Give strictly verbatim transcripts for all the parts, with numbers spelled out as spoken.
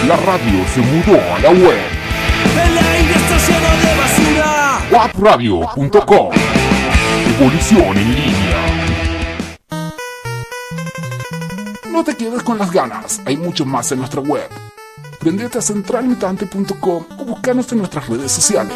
La radio se mudó a la web. El aire está lleno de basura. wap radio punto com. Evolución en línea. No te quedes con las ganas, hay mucho más en nuestra web. Prendete a central mutante punto com o búscanos en nuestras redes sociales.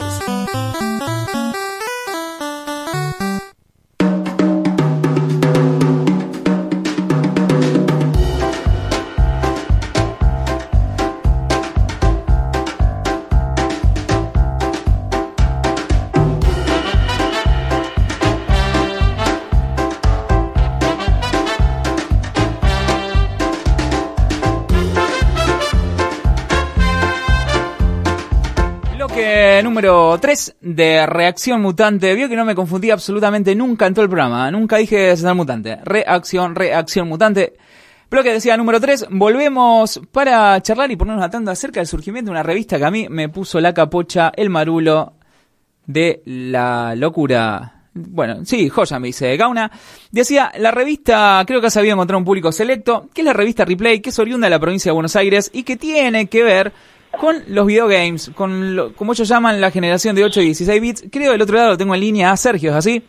Número tres de Reacción Mutante. Vio que no me confundí absolutamente nunca en todo el programa. Nunca dije Central Mutante. Reacción, Reacción Mutante. Bloque decía número tres. Volvemos para charlar y ponernos a tanto acerca del surgimiento de una revista que a mí me puso la capocha, el marulo de la locura. Bueno, sí, joya, me dice Gauna. Decía, la revista creo que ha sabido encontrar un público selecto, que es la revista Replay, que es oriunda de la provincia de Buenos Aires y que tiene que ver con los videogames, con lo, como ellos llaman la generación de ocho y dieciséis bits. Creo del otro lado lo tengo en línea a Sergio, ¿es así?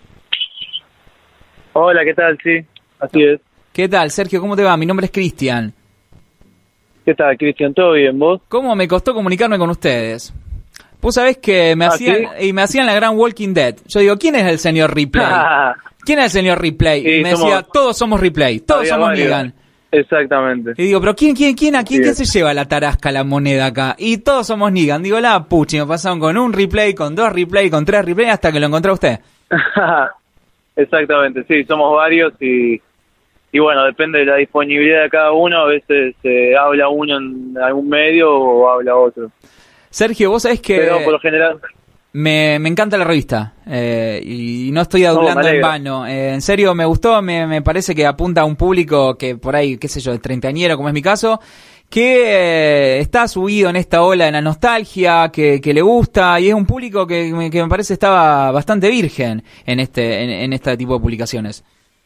Hola, ¿qué tal? Sí, así es. ¿Qué tal, Sergio? ¿Cómo te va? Mi nombre es Cristian. ¿Qué tal, Cristian? ¿Todo bien, vos? ¿Cómo me costó comunicarme con ustedes? Vos sabés que me ¿Ah, hacían sí? y me hacían la gran Walking Dead. Yo digo, ¿quién es el señor Replay? ¿Quién es el señor Replay? Sí, y me somos, decía, todos somos Replay, todos había somos varios. Negan. Exactamente. Y digo, pero ¿quién, quién, quién, a quién, Sí, quién se lleva la tarasca, la moneda acá? Y todos somos Negan. Digo, la puchi, me pasaron con un replay, con dos replay, con tres replay, hasta que lo encontré a usted. Exactamente, sí, somos varios y, y bueno, depende de la disponibilidad de cada uno. A veces eh, habla uno en algún medio o habla otro. Sergio, vos sabés que Pero por lo general... me, me encanta la revista eh, y no estoy adulando No, en vano. Eh, en serio, me gustó, me, me parece que apunta a un público que por ahí, qué sé yo, de treintañero, como es mi caso, que eh, está subido en esta ola de la nostalgia, que, que le gusta, y es un público que, me- que me parece estaba bastante virgen en este en, en este tipo de publicaciones.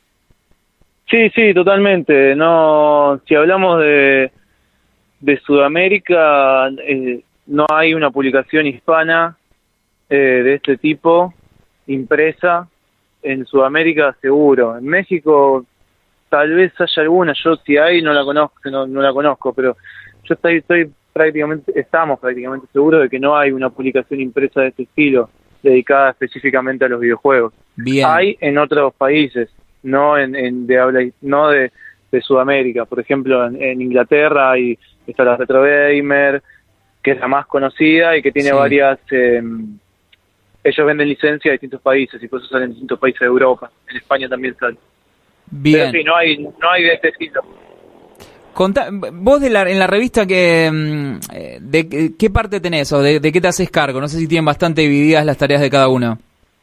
Sí, sí, totalmente. No, si hablamos de, de Sudamérica, eh, no hay una publicación hispana eh, de este tipo impresa. En Sudamérica seguro. En México tal vez haya alguna. Yo si hay no la conozco, no, no la conozco, pero yo estoy, estoy prácticamente, estamos prácticamente seguros de que no hay una publicación impresa de este estilo dedicada específicamente a los videojuegos. Bien. Hay en otros países, no en, en de habla, no de, de Sudamérica. Por ejemplo, en, en Inglaterra hay, está la Retro Gamer, que es la más conocida y que tiene Sí. varias... Eh, ellos venden licencia a distintos países y por eso salen en distintos países de Europa. En España también salen. Bien. Pero sí, no hay, no hay de este estilo. Contá- vos de la, en la revista que mm, eh, de qué- qué parte tenés o de, de qué te haces cargo. No sé si tienen bastante divididas las tareas de cada uno.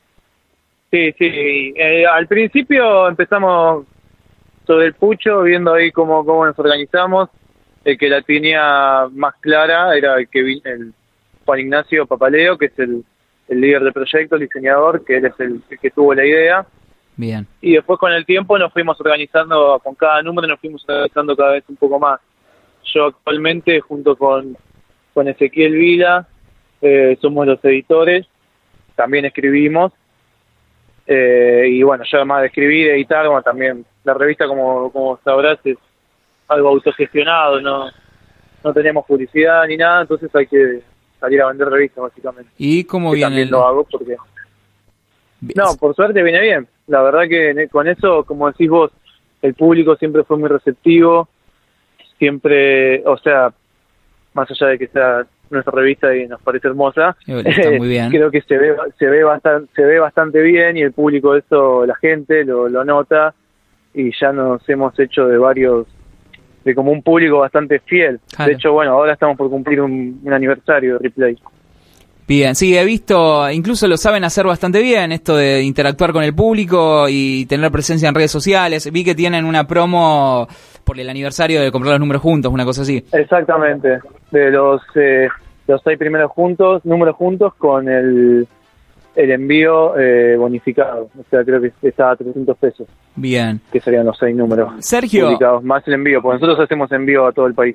Sí, sí. Eh, al principio empezamos sobre el pucho, viendo ahí cómo, cómo nos organizamos. El que la tenía más clara era el que vi- el Juan Ignacio Papaleo, que es el, el líder del proyecto, el diseñador, que él es el, el que tuvo la idea. Bien. Y después con el tiempo nos fuimos organizando, con cada número nos fuimos organizando cada vez un poco más. Yo actualmente, junto con, con Ezequiel Vila, eh, somos los editores, también escribimos. Eh, y bueno, yo además de escribir, editar, bueno, también la revista, como, como sabrás, es algo autogestionado, no, no tenemos publicidad ni nada, entonces hay que salir a vender revistas básicamente. ¿Y cómo Que viene también el...? lo hago porque... No, por suerte viene bien. La verdad que con eso, como decís vos, el público siempre fue muy receptivo, siempre, o sea, más allá de que sea nuestra revista y nos parece hermosa, Está muy bien. creo que se ve se ve bastante se ve bastante bien y el público eso, la gente lo, lo nota y ya nos hemos hecho de varios, de como un público bastante fiel. Claro. De hecho, bueno, ahora estamos por cumplir un, un aniversario de Replay. Bien, sí, he visto, incluso lo saben hacer bastante bien, esto de interactuar con el público y tener presencia en redes sociales. Vi que tienen una promo por el aniversario de comprar los números juntos, una cosa así. Exactamente, de los eh, los seis primeros juntos, números juntos con el el envío eh, bonificado, o sea, creo que está a trescientos pesos, Bien. que serían los seis números Sergio. publicados, más el envío, porque nosotros hacemos envío a todo el país.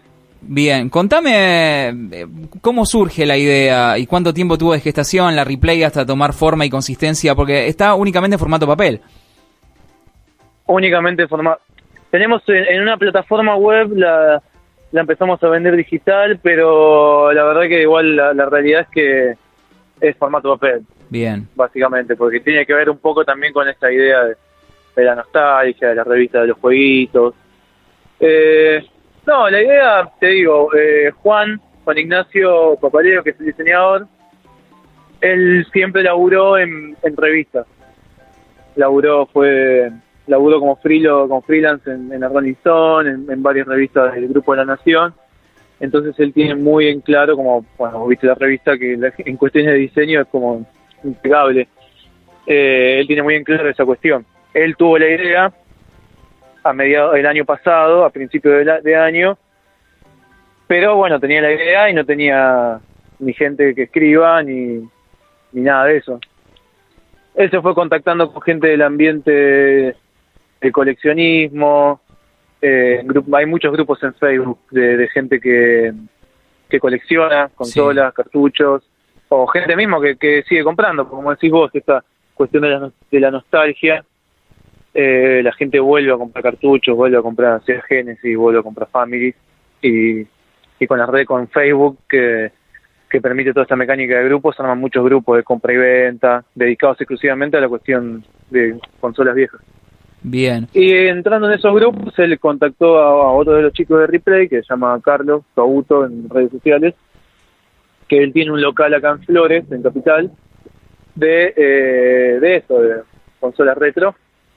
Bien, contame eh, cómo surge la idea y cuánto tiempo tuvo de gestación la Replay hasta tomar forma y consistencia, porque está únicamente en formato papel. Únicamente formato. Tenemos en, en una plataforma web, la, la empezamos a vender digital, pero la verdad que igual la, la realidad es que es formato papel. Bien. Básicamente, porque tiene que ver un poco también con esta idea de, de la nostalgia, de la revista de los jueguitos. Eh... No, la idea, te digo, eh, Juan, Juan Ignacio Papaleo, que es el diseñador, él siempre laburó en, en revistas. Laburó, fue, laburó como, freelo, como freelance en, en la Rolling Stone, en, en varias revistas del Grupo de la Nación. Entonces él tiene muy en claro, como, bueno, viste la revista, que la, en cuestiones de diseño es como impecable. Eh, él tiene muy en claro esa cuestión. Él tuvo la idea a mediados del año pasado, a principios de, la, de año, pero bueno, tenía la idea y no tenía ni gente que escriba, ni, ni nada de eso. Él se fue contactando con gente del ambiente de coleccionismo, eh, grupo, hay muchos grupos en Facebook de, de gente que, que colecciona consolas, sí, cartuchos, o gente mismo que, que sigue comprando, como decís vos, esta cuestión de la, de la nostalgia. Eh, la gente vuelve a comprar cartuchos, vuelve a comprar Sega Genesis, vuelve a comprar Families, y, y con la red, con Facebook, que, que permite toda esta mecánica de grupos, arman muchos grupos de compra y venta, dedicados exclusivamente a la cuestión de consolas viejas. Bien. Y entrando en esos grupos, él contactó a, a otro de los chicos de Replay, que se llama Carlos Cabuto en redes sociales, que él tiene un local acá en Flores, en Capital, de, eh, de eso, de consolas retro.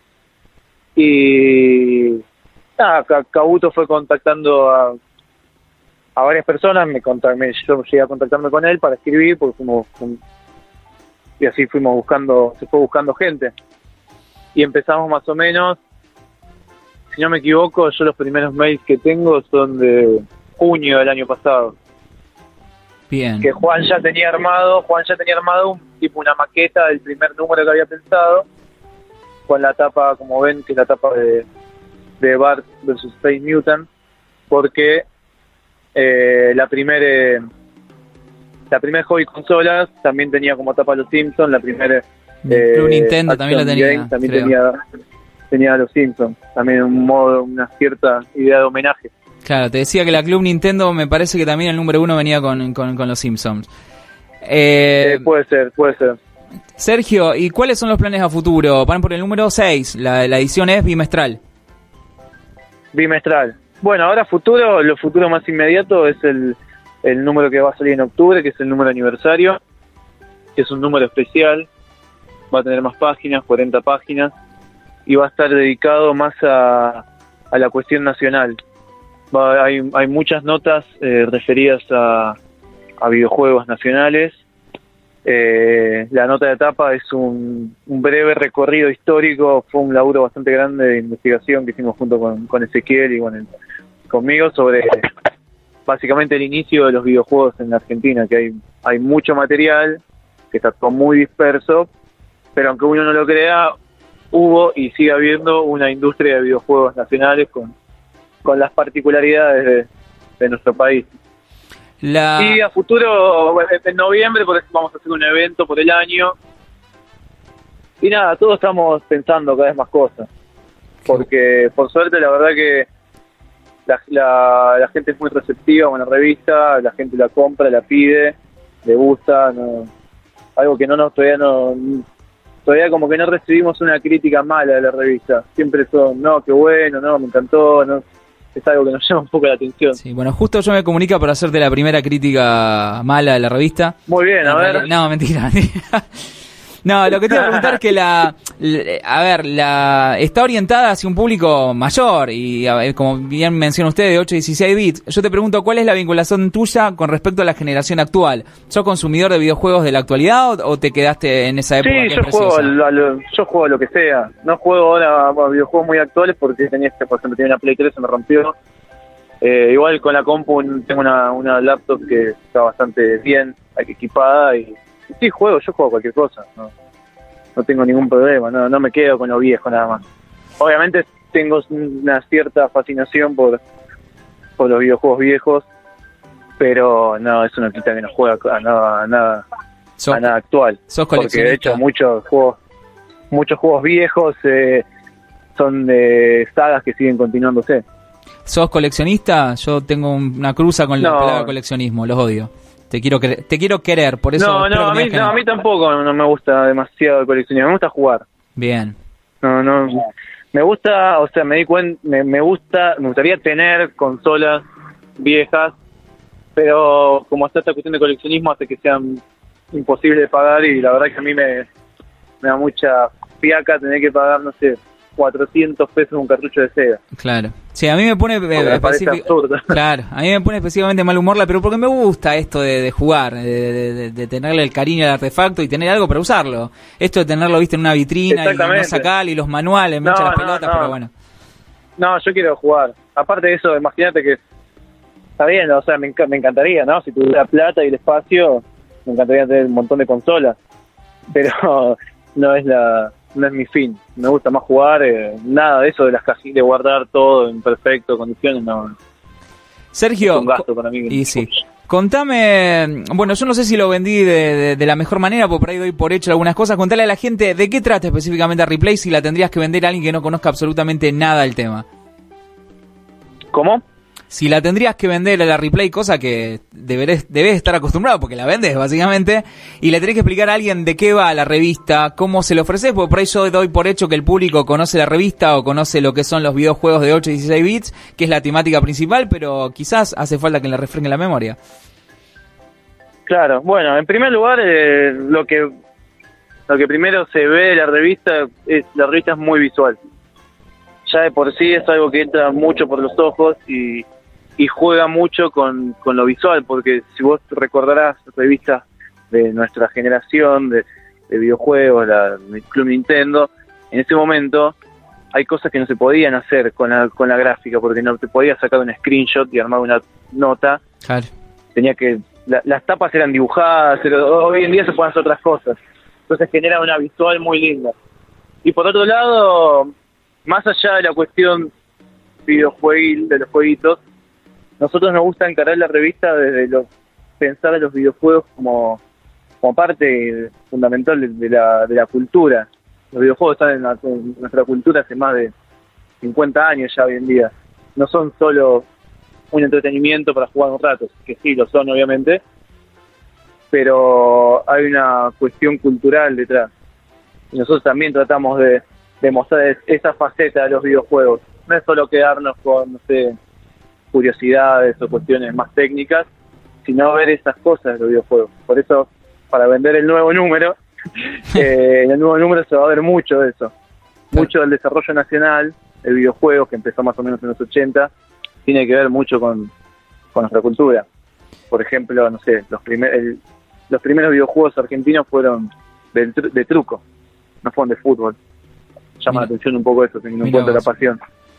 Y nada, Cabuto fue contactando a, a varias personas, me, contact, me yo llegué a contactarme con él para escribir, porque fuimos, y así fuimos buscando, se fue buscando gente. Y empezamos más o menos, si no me equivoco, yo los primeros mails que tengo son de junio del año pasado. Bien. Que Juan ya tenía armado, Juan ya tenía armado un tipo una maqueta del primer número que había pensado, con la tapa, como ven, que es la tapa de, de Bart versus Space Mutant, porque eh, la primera la primera Hobby Consolas también tenía como tapa Los Simpsons, la primera eh, Club Nintendo también la tenía, Game, también tenía tenía Los Simpsons, también un modo, una cierta idea de homenaje. Claro, te decía que la Club Nintendo me parece que también el número uno venía con, con, con Los Simpsons. Eh, eh, puede ser, puede ser. Sergio, ¿y cuáles son los planes a futuro? Van por el número seis, la, la edición es bimestral. Bimestral. Bueno, ahora futuro, lo futuro más inmediato es el, el número que va a salir en octubre, que es el número aniversario, que es un número especial, va a tener más páginas, cuarenta páginas, y va a estar dedicado más a, a la cuestión nacional. Va, hay, hay muchas notas eh, referidas a, a videojuegos nacionales. Eh, la nota de tapa es un, un breve recorrido histórico, fue un laburo bastante grande de investigación que hicimos junto con, con Ezequiel y con el, conmigo sobre básicamente el inicio de los videojuegos en la Argentina, que hay, hay mucho material, que está todo muy disperso, pero aunque uno no lo crea, hubo y sigue habiendo una industria de videojuegos nacionales con, con las particularidades de, de nuestro país. La... Y a futuro, en noviembre, vamos a hacer un evento por el año. Y nada, todos estamos pensando cada vez más cosas. Porque, por suerte, la verdad que la, la, la gente es muy receptiva con la revista, la gente la compra, la pide, le gusta. No, algo que no nos todavía no... Todavía como que no recibimos una crítica mala de la revista. Siempre son, no, qué bueno, no, me encantó, no... Es algo que nos llama un poco la atención. Sí, bueno, justo yo me comunica para hacerte la primera crítica mala de la revista. Muy bien, a no, ver. No, mentira, mentira. No, lo que te iba a preguntar es que la, la... A ver, la está orientada hacia un público mayor y, a ver, como bien menciona usted, de ocho a dieciséis bits. Yo te pregunto, ¿cuál es la vinculación tuya con respecto a la generación actual? ¿Sos consumidor de videojuegos de la actualidad o, o te quedaste en esa época? Sí, que yo es juego, a lo, a lo, yo juego a lo que sea. No juego ahora a videojuegos muy actuales porque tenía este, por ejemplo, tenía una Play tres, se me rompió. Eh, igual con la compu tengo una, una laptop que está bastante bien equipada y sí, juego, yo juego cualquier cosa, no, no tengo ningún problema, no, no me quedo con lo viejo nada más. Obviamente tengo una cierta fascinación por, por los videojuegos viejos, pero no, eso no quita que no juega a nada, a nada, Sos, a nada actual. sos Porque de coleccionista. hecho muchos juegos, muchos juegos viejos eh, son de sagas que siguen continuándose. ¿Sos coleccionista? Yo tengo un- una cruza con la No. palabra coleccionismo, los odio. Te quiero querer, te quiero querer, por eso No, espero no, que a me mí, digas que no, no. a mí tampoco no me gusta demasiado el coleccionismo, me gusta jugar. Bien. No, no, me gusta, o sea, me di cuenta, me, me gusta, me gustaría tener consolas viejas, pero como está esta cuestión de coleccionismo hace que sean imposibles de pagar y la verdad que a mí me, me da mucha fiaca tener que pagar, no sé, cuatrocientos pesos un cartucho de Sega. Claro. Sí, a mí me pone eh, Porque me parece específic- absurdo. Claro, a mí me pone específicamente mal humor, la- pero porque me gusta esto de, de jugar, de, de- de- de tenerle el cariño al artefacto y tener algo para usarlo. Esto de tenerlo, viste, en una vitrina y no Exactamente. sacarle y los manuales, me No, echan las no, pelotas, no. pero bueno. No, yo quiero jugar. Aparte de eso, imagínate que está bien, o sea, me, enca- me encantaría, ¿no? Si tuviera plata y el espacio, me encantaría tener un montón de consolas. Pero no es la no es mi fin. Me gusta más jugar, eh, nada de eso de las cajitas, de guardar todo en perfecto condiciones, no. Es Sergio, un gasto para mí. y sí. Contame, bueno, yo no sé si lo vendí de, de- de la mejor manera, porque por ahí doy por hecho algunas cosas. Contale a la gente de qué trata específicamente a Replay, si la tendrías que vender a alguien que no conozca absolutamente nada del tema. ¿Cómo? Si la tendrías que vender a la Replay, cosa que deberés, debes estar acostumbrado, porque la vendes básicamente, y le tenés que explicar a alguien de qué va la revista, cómo se lo ofreces, porque por ahí yo doy por hecho que el público conoce la revista o conoce lo que son los videojuegos de ocho y dieciséis bits, que es la temática principal, pero quizás hace falta que le refresquen la memoria. Claro, bueno, en primer lugar, eh, lo que lo que primero se ve de la revista es la revista es muy visual. Ya de por sí es algo que entra mucho por los ojos y, y juega mucho con, con lo visual, porque si vos recordarás revistas de nuestra generación de, de videojuegos, la del Club Nintendo, en ese momento hay cosas que no se podían hacer con la, con la gráfica, porque no te podías sacar un screenshot y armar una nota. Claro. Tenía que la, las tapas eran dibujadas, pero hoy en día se pueden hacer otras cosas. Entonces genera una visual muy linda. Y por otro lado, más allá de la cuestión videojueguil, de los jueguitos, nosotros nos gusta encarar la revista desde los pensar en los videojuegos como, como parte fundamental de, de, la, de la cultura. Los videojuegos están en, la, en nuestra cultura hace más de cincuenta años ya hoy en día. No son solo un entretenimiento para jugar un rato, que sí lo son obviamente, pero hay una cuestión cultural detrás. Y nosotros también tratamos de, de mostrar esa faceta de los videojuegos. No es solo quedarnos con, no sé, curiosidades o cuestiones más técnicas, sino ver esas cosas de los videojuegos. Por eso, para vender el nuevo número, eh, en el nuevo número se va a ver mucho de eso. Mucho del desarrollo nacional, el videojuego, que empezó más o menos en los ochenta, tiene que ver mucho con, con nuestra cultura. Por ejemplo, no sé, los, primer, el, los primeros videojuegos argentinos fueron de, de truco, no fueron de fútbol. Llama Mira. la atención un poco eso, teniendo en Mira cuenta la vos. pasión.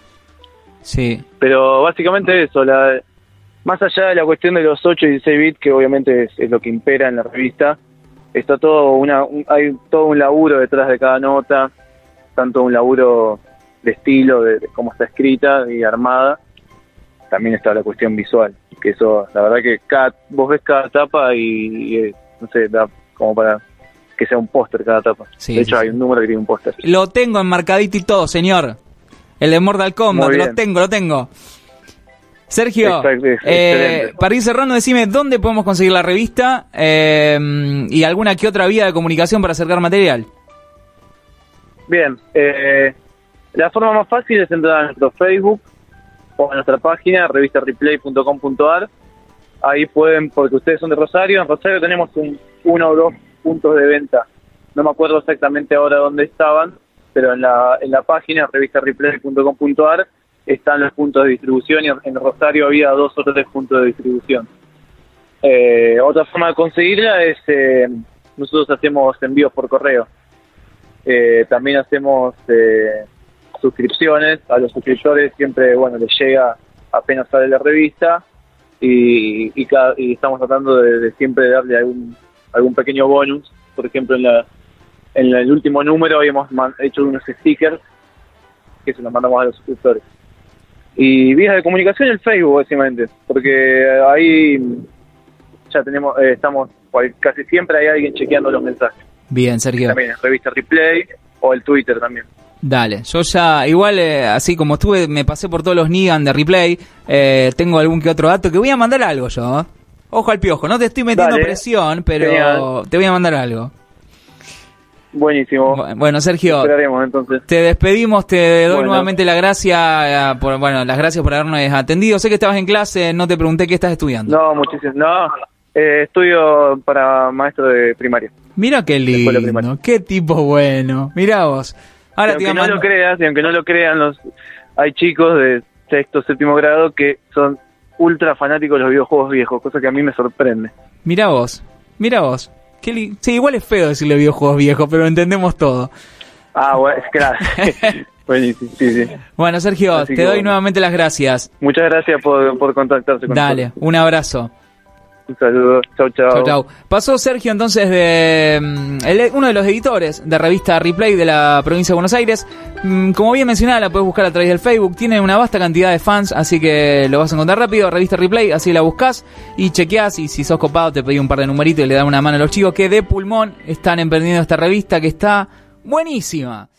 Sí. Pero básicamente eso, la, más allá de la cuestión de los ocho y dieciséis bits, que obviamente es, es lo que impera en la revista, está todo una, un, hay todo un laburo detrás de cada nota, tanto un laburo de estilo, de, de cómo está escrita y armada, también está la cuestión visual, que eso, la verdad que cada, vos ves cada tapa y, y no sé, da como para que sea un póster cada tapa. Sí, de hecho sí, hay sí. un número que tiene un póster. Lo tengo enmarcadito y todo, señor. El de Mortal Kombat, Muy lo bien. tengo, lo tengo. Sergio, Exacto, ex- eh, excelente. para ir cerrando, decime dónde podemos conseguir la revista eh, y alguna que otra vía de comunicación para acercar material. Bien, eh, la forma más fácil es entrar a nuestro Facebook o a nuestra página, revista replay punto com punto a r. Ahí pueden, porque ustedes son de Rosario, en Rosario tenemos un, uno o dos puntos de venta. No me acuerdo exactamente ahora dónde estaban, pero en la, en la página, revista replay punto com punto a r, están los puntos de distribución y en Rosario había dos o tres puntos de distribución. Eh, otra forma de conseguirla es, eh, nosotros hacemos envíos por correo. Eh, también hacemos eh, suscripciones. A los suscriptores siempre, bueno, les llega apenas sale la revista y, y, cada, y estamos tratando de, de siempre darle algún algún pequeño bonus. Por ejemplo, en la en el último número habíamos man, hecho unos stickers que se los mandamos a los suscriptores. Y vías de comunicación el Facebook, básicamente, porque ahí ya tenemos, eh, estamos, casi siempre hay alguien chequeando los mensajes. Bien, Sergio. También en revista Replay o el Twitter también. Dale, yo ya, igual, eh, así como estuve, me pasé por todos los Negan de Replay, eh, tengo algún que otro dato, que voy a mandar algo yo, ¿eh? Ojo al piojo, no te estoy metiendo Dale. presión, pero Genial. te voy a mandar algo. Buenísimo. Bueno, Sergio, Esperaremos entonces. te despedimos, te doy Bueno. nuevamente la gracia, eh, por, bueno, las gracias por habernos atendido. Sé que estabas en clase, no te pregunté qué estás estudiando. No, muchísimas. No, eh, estudio para maestro de primaria. Mira qué escuela lindo, primaria. qué tipo bueno. Mirá vos. Ahora Y te aunque iba a no lo mandar- creas, y aunque no lo crean, los hay chicos de sexto, séptimo grado que son ultra fanáticos de los videojuegos viejos, cosa que a mí me sorprende. Mirá vos, mirá vos. Qué li- sí, igual es feo decirle videojuegos viejos, pero entendemos todo. Ah, bueno, claro. Buenísimo, sí, sí. Bueno, Sergio, Así te que doy bueno. nuevamente las gracias. Muchas gracias por, por contactarse con Dale, nosotros. un abrazo. Un saludo. Chau, chau. Chau, chau. Pasó Sergio entonces de mm, el- uno de los editores de revista Replay de la provincia de Buenos Aires. Mm, Como bien mencionaba, la puedes buscar a través del Facebook. Tiene una vasta cantidad de fans, así que lo vas a encontrar rápido. Revista Replay, así la buscas y chequeás. Y si sos copado, te pedí un par de numeritos y le dan una mano a los chicos que de pulmón están emprendiendo esta revista que está buenísima.